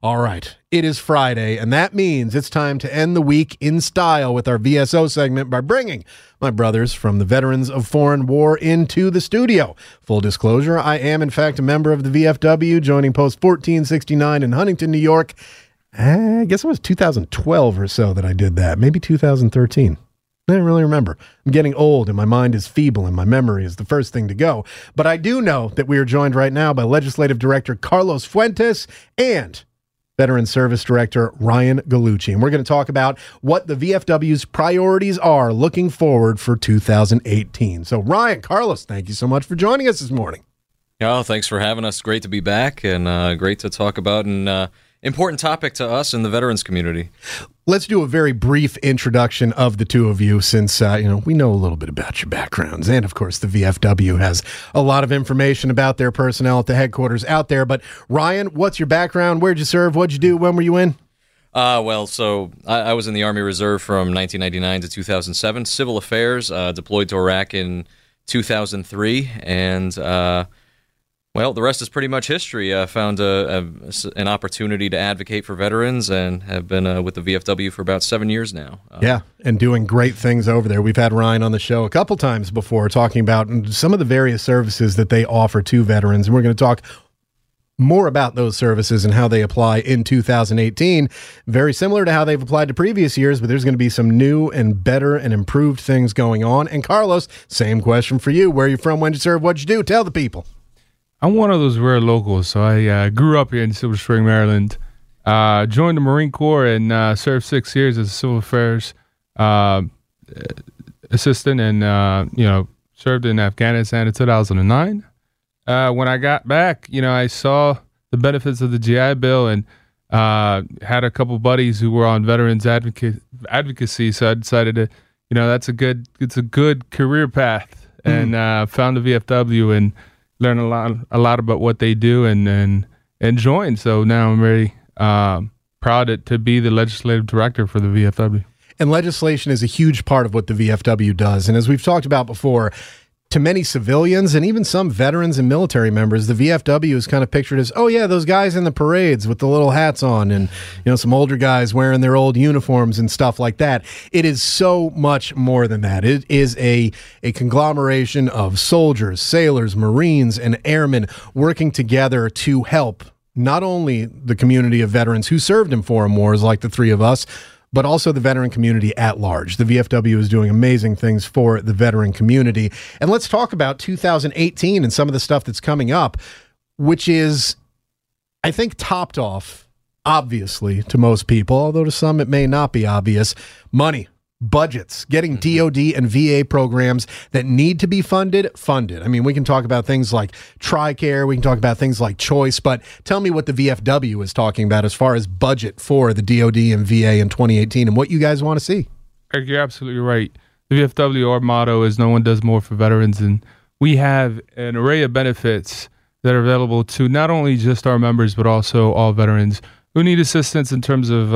All right, it is Friday, and that means it's time to end the week in style with our VSO segment by bringing my brothers from the Veterans of Foreign War into the studio. Full disclosure, I am, in fact, a member of the VFW, joining Post 1469 in Huntington, New York. I guess it was 2012 or so that I did that, maybe 2013. I don't really remember. I'm getting old and my mind is feeble and my memory is the first thing to go. But I do know that we are joined right now by Legislative Director Carlos Fuentes and Veteran Service Director Ryan Gallucci. And we're going to talk about what the VFW's priorities are looking forward for 2018. So Ryan, Carlos, thank you so much for joining us this morning. Oh, thanks for having us. Great to be back and great to talk about an important topic to us in the veterans community. Let's do a very brief introduction of the two of you since, we know a little bit about your backgrounds. And, of course, the VFW has a lot of information about their personnel at the headquarters out there. But, Ryan, what's your background? Where'd you serve? What'd you do? When were you in? I was in the Army Reserve from 1999 to 2007. Civil Affairs, deployed to Iraq in 2003. And, the rest is pretty much history. I found an opportunity to advocate for veterans and have been with the VFW for about 7 years now. And doing great things over there. We've had Ryan on the show a couple times before talking about some of the various services that they offer to veterans. And we're going to talk more about those services and how they apply in 2018. Very similar to how they've applied to previous years, but there's going to be some new and better and improved things going on. And Carlos, same question for you. Where are you from? When did you serve? What'd you do? Tell the people. I'm one of those rare locals, so I grew up here in Silver Spring, Maryland. Joined the Marine Corps and served 6 years as a civil affairs assistant, and served in Afghanistan in 2009. When I got back, I saw the benefits of the GI Bill and had a couple buddies who were on veterans advocacy, so I decided to, it's a good career path, and found the VFW and learn a lot about what they do and join. So now I'm very proud to be the legislative director for the VFW. And legislation is a huge part of what the VFW does. And as we've talked about before, to many civilians and even some veterans and military members, the VFW is kind of pictured as, oh yeah, those guys in the parades with the little hats on and, some older guys wearing their old uniforms and stuff like that. It is so much more than that. It is a conglomeration of soldiers, sailors, Marines, and airmen working together to help not only the community of veterans who served in foreign wars like the three of us, but also the veteran community at large. The VFW is doing amazing things for the veteran community. And let's talk about 2018 and some of the stuff that's coming up, which is, I think, topped off, obviously, to most people, although to some it may not be obvious, money. Budgets, getting DOD and VA programs that need to be funded. I mean, we can talk about things like TRICARE, we can talk about things like Choice, but tell me what the VFW is talking about as far as budget for the DOD and VA in 2018 and what you guys want to see. Eric, you're absolutely right. The VFW, our motto is no one does more for veterans, and we have an array of benefits that are available to not only just our members, but also all veterans who need assistance in terms of,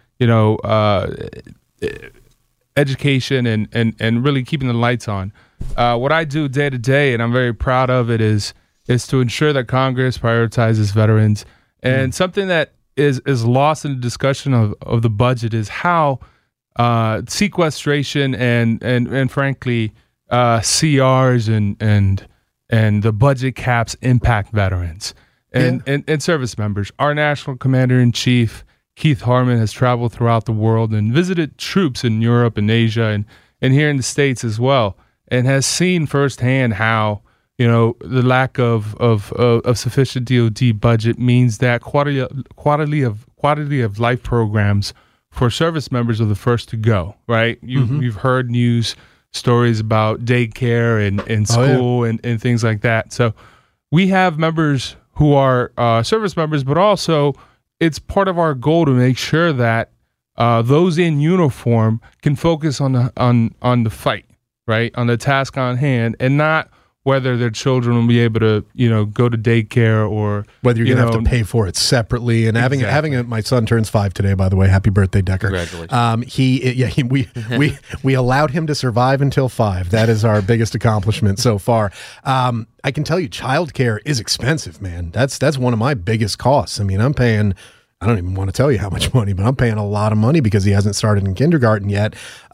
education and really keeping the lights on. What I do day to day, and I'm very proud of it, is to ensure that Congress prioritizes veterans. And something that is lost in the discussion of the budget is how sequestration and frankly CRs and the budget caps impact veterans and service members. Our National Commander-in-Chief Keith Harmon has traveled throughout the world and visited troops in Europe and Asia and here in the States as well, and has seen firsthand how the lack of sufficient DoD budget means that quality of life programs for service members are the first to go. Right? You've heard news stories about daycare and school and things like that. So we have members who are service members, but also it's part of our goal to make sure that those in uniform can focus on the fight, right, on the task on hand, and not whether their children will be able to, go to daycare or whether you're going to have to pay for it separately. And my son turns 5 today, by the way. Happy birthday, Decker. Congratulations. We allowed him to survive until 5. That is our biggest accomplishment so far. I can tell you, childcare is expensive, man. That's one of my biggest costs. I mean, I'm paying I don't even want to tell you how much money, but I'm paying a lot of money because he hasn't started in kindergarten yet.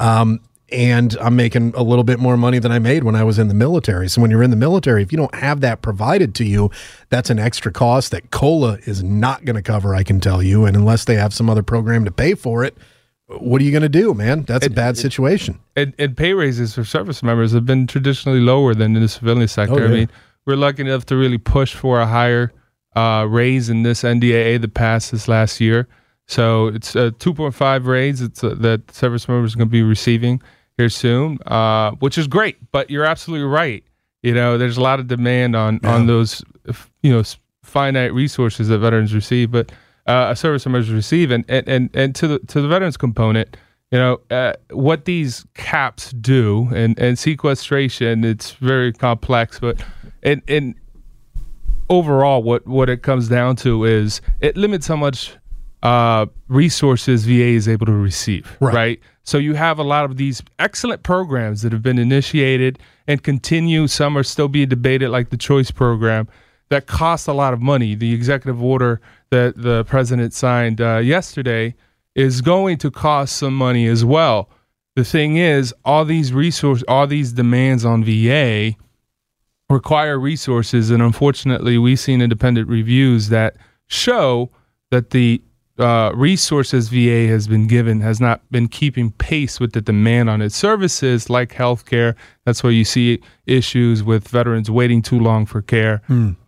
And I'm making a little bit more money than I made when I was in the military. So when you're in the military, if you don't have that provided to you, that's an extra cost that COLA is not going to cover, I can tell you. And unless they have some other program to pay for it, what are you going to do, man? That's a bad situation. And pay raises for service members have been traditionally lower than in the civilian sector. Oh, yeah. I mean, we're lucky enough to really push for a higher raise in this NDAA that passed this last year. So it's a 2.5 raise that service members are going to be receiving here soon, which is great. But you're absolutely right. There's a lot of demand on those, finite resources that veterans receive, but service members receive, and to the veterans component, what these caps do, and sequestration, it's very complex, but and overall, what it comes down to is it limits how much resources VA is able to receive, right? So you have a lot of these excellent programs that have been initiated and continue. Some are still being debated, like the Choice Program, that cost a lot of money. The executive order that the president signed yesterday is going to cost some money as well. The thing is, all these demands on VA require resources, and unfortunately, we've seen independent reviews that show that the resources VA has been given has not been keeping pace with the demand on its services, like healthcare. That's why you see issues with veterans waiting too long for care,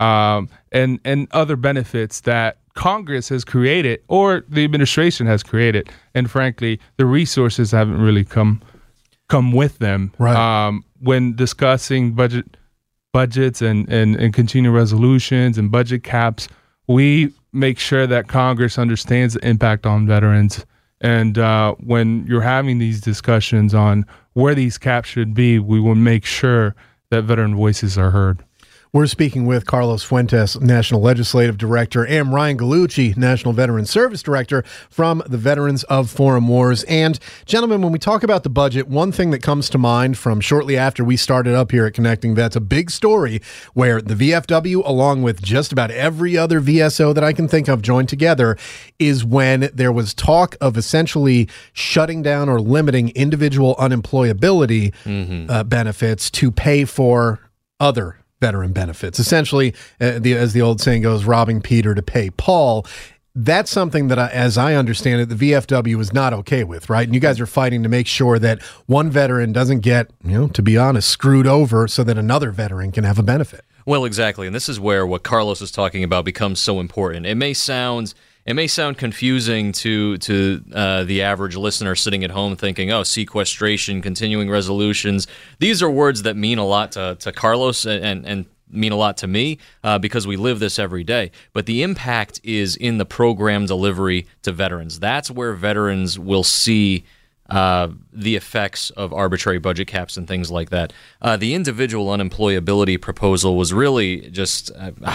and other benefits that Congress has created or the administration has created. And frankly, the resources haven't really come with them. Right. When discussing budgets and continuing resolutions and budget caps, we make sure that Congress understands the impact on veterans. And when you're having these discussions on where these caps should be, we will make sure that veteran voices are heard. We're speaking with Carlos Fuentes, National Legislative Director, and Ryan Gallucci, National Veteran Service Director from the Veterans of Foreign Wars. And gentlemen, when we talk about the budget, one thing that comes to mind from shortly after we started up here at Connecting Vets, a big story where the VFW, along with just about every other VSO that I can think of joined together, is when there was talk of essentially shutting down or limiting individual unemployability benefits to pay for other veteran benefits. Essentially, as the old saying goes, robbing Peter to pay Paul. That's something that, as I understand it, the VFW is not okay with, right? And you guys are fighting to make sure that one veteran doesn't get, to be honest, screwed over so that another veteran can have a benefit. Well, exactly. And this is where what Carlos is talking about becomes so important. It may sound confusing to the average listener sitting at home thinking, oh, sequestration, continuing resolutions. These are words that mean a lot to Carlos and mean a lot to me because we live this every day. But the impact is in the program delivery to veterans. That's where veterans will see the effects of arbitrary budget caps and things like that. The individual unemployability proposal was really just...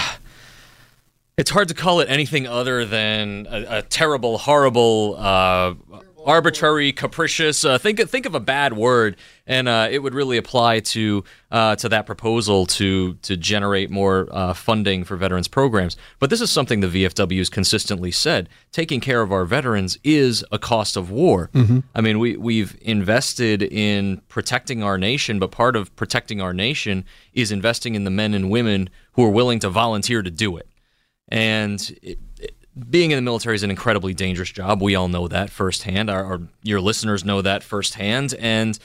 it's hard to call it anything other than a terrible, horrible, arbitrary, capricious. Think of a bad word, and it would really apply to that proposal to generate more funding for veterans programs. But this is something the VFW has consistently said: taking care of our veterans is a cost of war. I mean, we've invested in protecting our nation, but part of protecting our nation is investing in the men and women who are willing to volunteer to do it. And being in the military is an incredibly dangerous job. We all know that firsthand. Your listeners know that firsthand. And,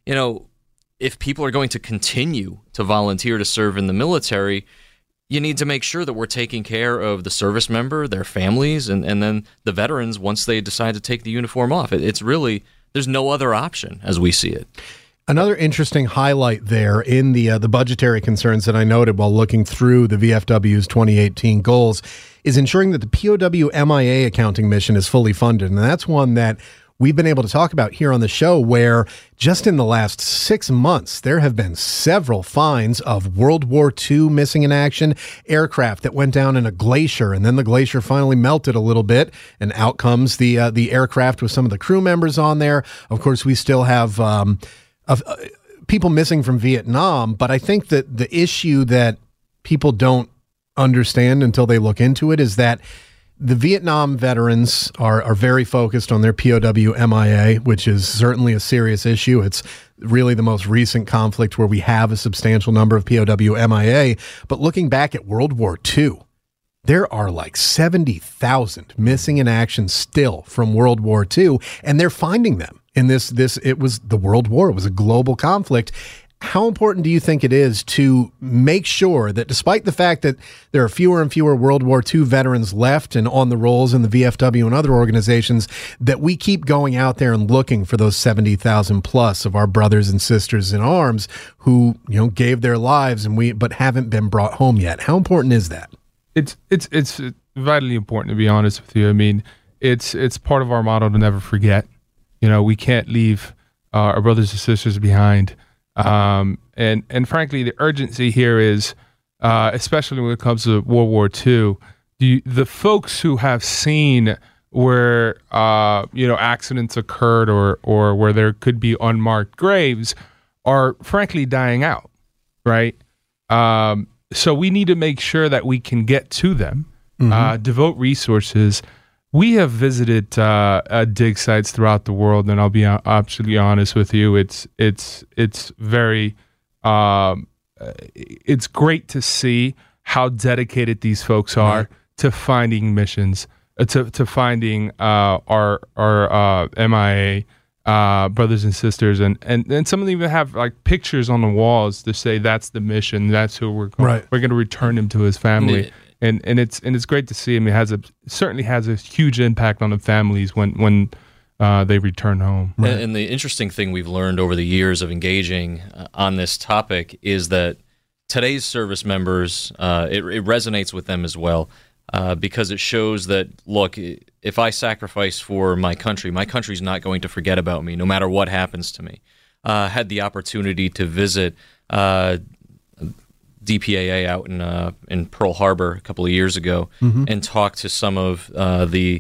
if people are going to continue to volunteer to serve in the military, you need to make sure that we're taking care of the service member, their families, and then the veterans once they decide to take the uniform off. It's really, there's no other option as we see it. Another interesting highlight there in the budgetary concerns that I noted while looking through the VFW's 2018 goals is ensuring that the POW MIA accounting mission is fully funded. And that's one that we've been able to talk about here on the show, where just in the last 6 months, there have been several finds of World War II missing in action aircraft that went down in a glacier, and then the glacier finally melted a little bit, and out comes the aircraft with some of the crew members on there. Of course, we still have... of people missing from Vietnam, but I think that the issue that people don't understand until they look into it is that the Vietnam veterans are very focused on their POW MIA, which is certainly a serious issue. It's really the most recent conflict where we have a substantial number of POW MIA. But looking back at World War II, there are like 70,000 missing in action still from World War II, and they're finding them in this. It was the World War. It was a global conflict. How important do you think it is to make sure that despite the fact that there are fewer and fewer World War II veterans left and on the rolls in the VFW and other organizations, that we keep going out there and looking for those 70,000 plus of our brothers and sisters in arms who, gave their lives but haven't been brought home yet? How important is that? It's vitally important, to be honest with you. I mean, it's part of our motto to never forget. We can't leave our brothers and sisters behind. And frankly, the urgency here is, especially when it comes to World War II, the folks who have seen where accidents occurred or where there could be unmarked graves are frankly dying out, right? So we need to make sure that we can get to them, devote resources. We have visited dig sites throughout the world, and I'll be absolutely honest with you. It's very it's great to see how dedicated these folks are to finding missions, to finding our MIA brothers and sisters, and some of them even have like pictures on the walls to say that's the mission, that's who we're going. We're going to return him to his family. And it's great to see. I mean, it certainly has a huge impact on the families when they return home. Right. And the interesting thing we've learned over the years of engaging on this topic is that today's service members, it resonates with them as well, because it shows that, look, if I sacrifice for my country's not going to forget about me, no matter what happens to me. Had the opportunity to visit DPAA out in Pearl Harbor a couple of years ago, and talk to some of the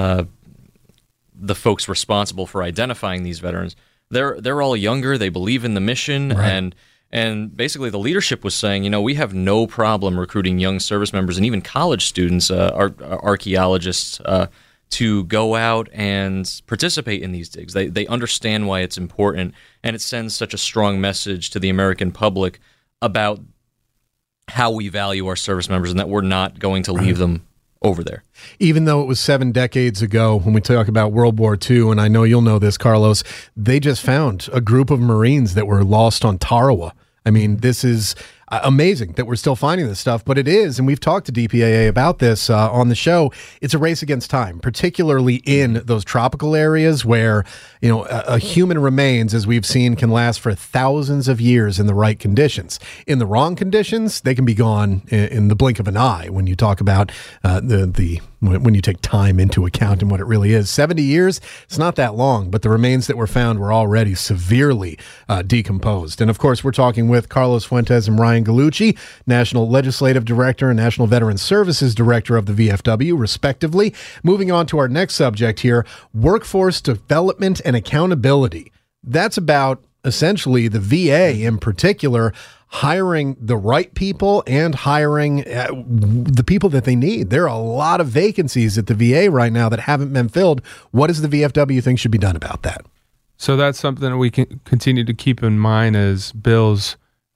folks responsible for identifying these veterans. They're all younger. They believe in the mission, and basically the leadership was saying, we have no problem recruiting young service members and even college students, archaeologists, to go out and participate in these digs. They understand why it's important, and it sends such a strong message to the American public about how we value our service members and that we're not going to leave them over there. Even though it was 7 decades ago when we talk about World War II, and I know you'll know this, Carlos, they just found a group of Marines that were lost on Tarawa. I mean, this is amazing that we're still finding this stuff, but it is, and we've talked to DPAA about this on the show, it's a race against time, particularly in those tropical areas where, a human remains, as we've seen, can last for thousands of years in the right conditions. In the wrong conditions, they can be gone in the blink of an eye when you talk about when you take time into account and what it really is. 70 years, it's not that long, but the remains that were found were already severely decomposed. And of course, we're talking with Carlos Fuentes and Ryan Gallucci, National Legislative Director and National Veteran Services Director of the VFW, respectively. Moving on to our next subject here, workforce development and accountability. That's about essentially the VA in particular, hiring the right people and hiring the people that they need. There are a lot of vacancies at the VA right now that haven't been filled. What does the VFW think should be done about that? So that's something that we can continue to keep in mind as bills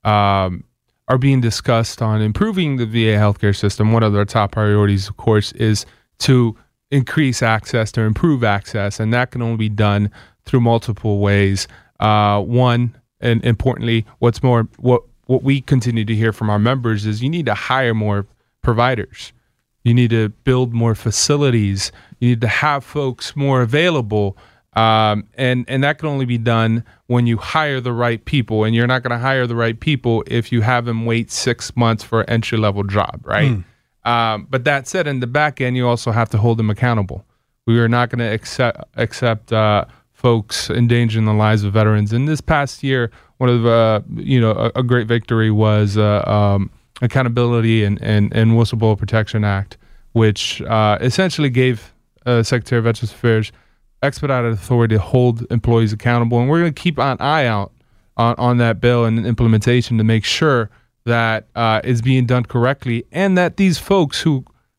are being discussed on improving the VA healthcare system. One of their top priorities, of course, is to increase access, to improve access, and that can only be done through multiple ways. One, and importantly, what we continue to hear from our members is you need to hire more providers. You need to build more facilities. You need to have folks more available. And that can only be done when you hire the right people. And you're not going to hire the right people if you have them wait 6 months for an entry-level job, right? But that said, in the back end, you also have to hold them accountable. We are not going to accept folks endangering the lives of veterans. And this past year, one of a great victory was Accountability and Whistleblower Protection Act, which essentially gave Secretary of Veterans Affairs expedited authority to hold employees accountable. And we're going to keep an eye out on that bill and implementation to make sure that it's being done correctly, and that these folks who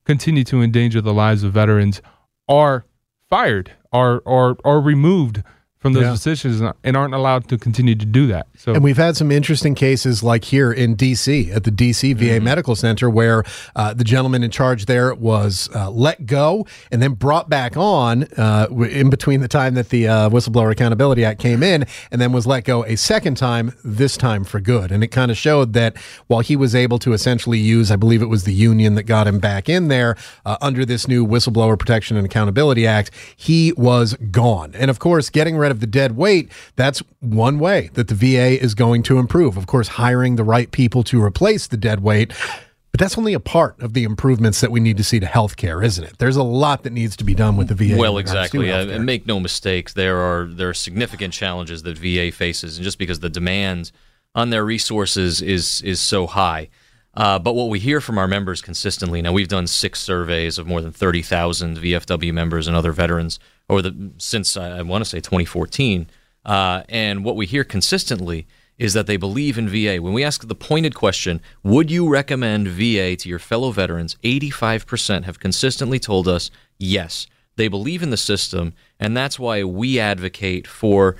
continue to endanger the lives of veterans are fired, are removed from those positions and aren't allowed to continue to do that. So, and we've had some interesting cases like here in D.C. at the D.C. VA Medical Center where the gentleman in charge there was let go and then brought back on in between the time that the Whistleblower Accountability Act came in, and then was let go a second time, this time for good. And it kind of showed that while he was able to essentially use, I believe it was the union that got him back in there under this new Whistleblower Protection and Accountability Act, he was gone. And of course, getting rid of the dead weight, that's one way that the VA is going to improve. Of course, hiring the right people to replace the dead weight. But that's only a part of the improvements that we need to see to healthcare, isn't it? There's a lot that needs to be done with the VA. Well, exactly. And make no mistake, there are significant challenges that VA faces, and just because the demand on their resources is so high. But what we hear from our members consistently, now we've done 6 surveys of more than 30,000 VFW members and other veterans since I want to say 2014, and what we hear consistently is that they believe in VA. When we ask the pointed question, would you recommend VA to your fellow veterans, 85% have consistently told us yes. They believe in the system, and that's why we advocate for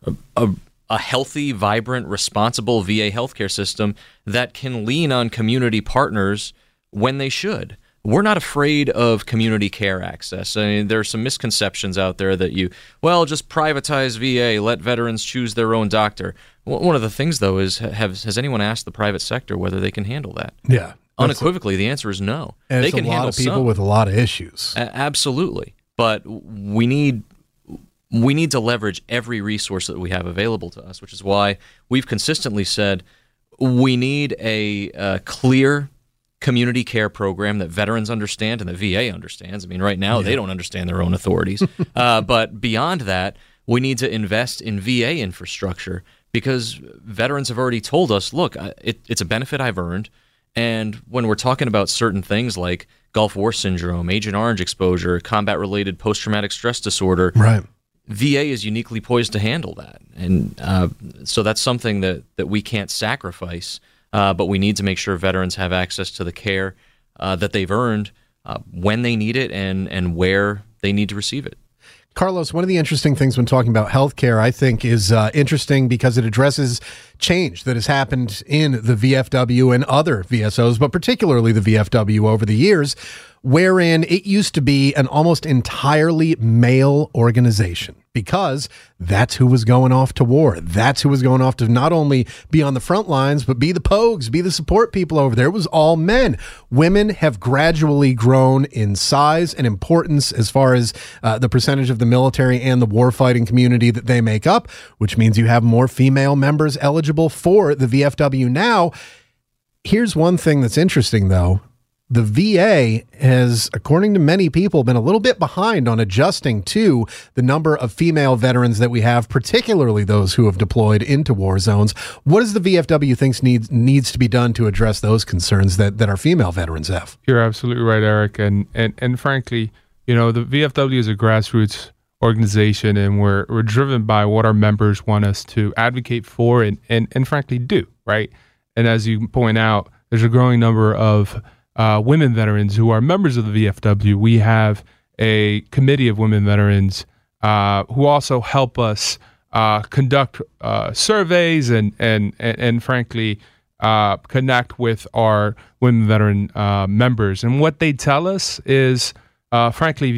a healthy, vibrant, responsible VA healthcare system that can lean on community partners when they should. We're not afraid of community care access. I mean, there are some misconceptions out there that just privatize VA, let veterans choose their own doctor. One of the things, though, is has anyone asked the private sector whether they can handle that? Yeah. Unequivocally, the answer is no. And they can handle a lot of people with a lot of issues. Absolutely. But we need to leverage every resource that we have available to us, which is why we've consistently said we need a clear community care program that veterans understand and the VA understands. I mean, right now they don't understand their own authorities. But beyond that, we need to invest in VA infrastructure because veterans have already told us, look, it's a benefit I've earned. And when we're talking about certain things like Gulf War syndrome, Agent Orange exposure, combat-related post-traumatic stress disorder, right, VA is uniquely poised to handle that. And so that's something that we can't sacrifice, but we need to make sure veterans have access to the care that they've earned when they need it and where they need to receive it. Carlos, one of the interesting things when talking about healthcare, I think, is interesting because it addresses change that has happened in the VFW and other VSOs, but particularly the VFW over the years, wherein it used to be an almost entirely male organization because that's who was going off to war. That's who was going off to not only be on the front lines, but be the pogues, be the support people over there. It was all men. Women have gradually grown in size and importance as far as the percentage of the military and the warfighting community that they make up, which means you have more female members eligible for the VFW now. Here's one thing that's interesting, though. The VA has, according to many people, been a little bit behind on adjusting to the number of female veterans that we have, particularly those who have deployed into war zones. What does the VFW think needs to be done to address those concerns that our female veterans have? You're absolutely right, Eric. And frankly, the VFW is a grassroots organization, and we're driven by what our members want us to advocate for and frankly do, right? And as you point out, there's a growing number of women veterans who are members of the VFW. We have a committee of women veterans who also help us conduct surveys and frankly connect with our women veteran members. And what they tell us is, frankly,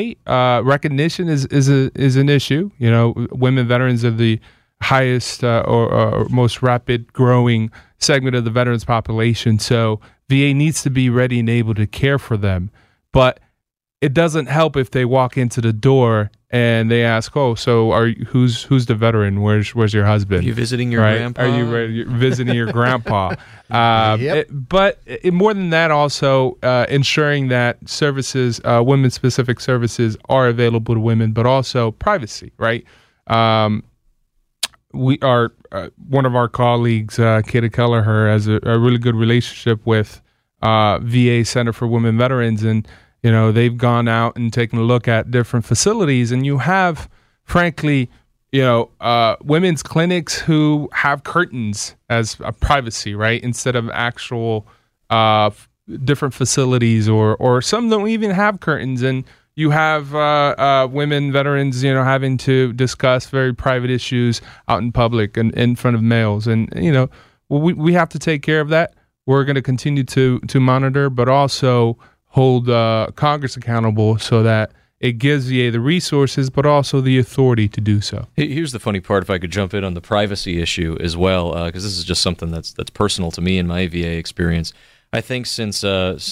VA recognition is an issue. Women veterans are the highest or most rapid growing segment of the veterans population. So VA needs to be ready and able to care for them. But it doesn't help if they walk into the door and they ask, "Oh, so who's the veteran? Where's your husband? Are you visiting your grandpa? Are you visiting your grandpa?" Yep. But more than that, also ensuring that services, women-specific services, are available to women, but also privacy, right? We are one of our colleagues, Katie Kelleher, has a really good relationship with VA Center for Women Veterans, and they've gone out and taken a look at different facilities, and you have, frankly, women's clinics who have curtains as a privacy, right, instead of actual different facilities, or some don't even have curtains, and you have women veterans, having to discuss very private issues out in public and in front of males, and we have to take care of that. We're going to continue to monitor, but also hold Congress accountable so that it gives VA the resources, but also the authority to do so. Here's the funny part, if I could jump in on the privacy issue as well, because this is just something that's personal to me and my VA experience. I think since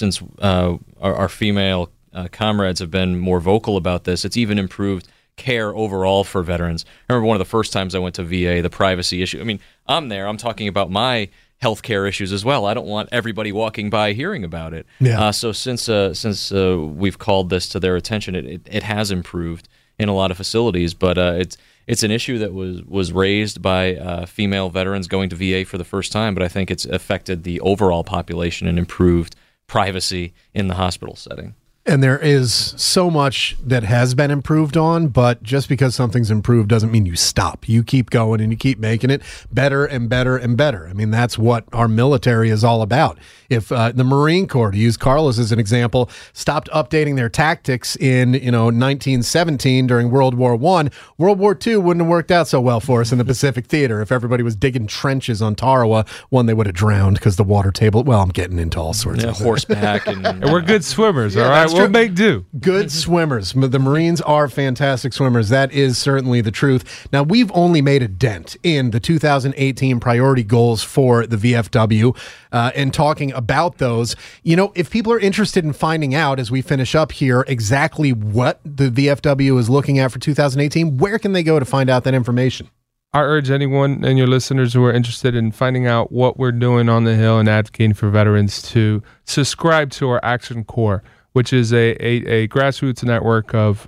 our female comrades have been more vocal about this, it's even improved care overall for veterans. I remember one of the first times I went to VA, the privacy issue. I mean, I'm talking about my healthcare issues as well. I don't want everybody walking by hearing about it. Yeah. So since we've called this to their attention, it has improved in a lot of facilities. But it's an issue that was raised by female veterans going to VA for the first time. But I think it's affected the overall population and improved privacy in the hospital setting. And there is so much that has been improved on, but just because something's improved doesn't mean you stop. You keep going and you keep making it better and better and better. I mean, that's what our military is all about. If the Marine Corps, to use Carlos as an example, stopped updating their tactics in 1917 during World War I, World War II wouldn't have worked out so well for us in the Pacific Theater. If everybody was digging trenches on Tarawa, one, they would have drowned because the water table. Well, I'm getting into all sorts of horseback and we're good swimmers, all right. We'll make do. Good swimmers. The Marines are fantastic swimmers. That is certainly the truth. Now, we've only made a dent in the 2018 priority goals for the VFW and talking about those. If people are interested in finding out as we finish up here exactly what the VFW is looking at for 2018, where can they go to find out that information? I urge anyone and your listeners who are interested in finding out what we're doing on the Hill and advocating for veterans to subscribe to our Action Corps, which is a grassroots network of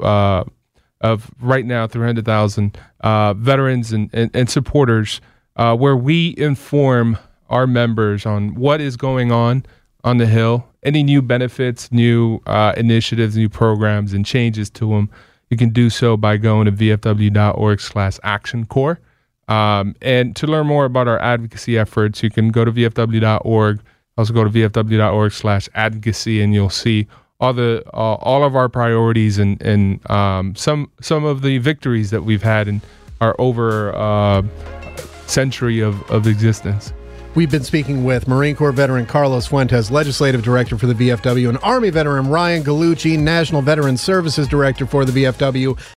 right now 300,000 veterans and supporters, where we inform our members on what is going on the Hill, any new benefits, new initiatives, new programs, and changes to them. You can do so by going to vfw.org/Action Corps. And to learn more about our advocacy efforts, you can go to vfw.org. Also go to vfw.org/advocacy, and you'll see all of our priorities and some of the victories that we've had in our over century of existence. We've been speaking with Marine Corps veteran Carlos Fuentes, Legislative Director for the VFW, and Army veteran Ryan Gallucci, National Veteran Services Director for the VFW.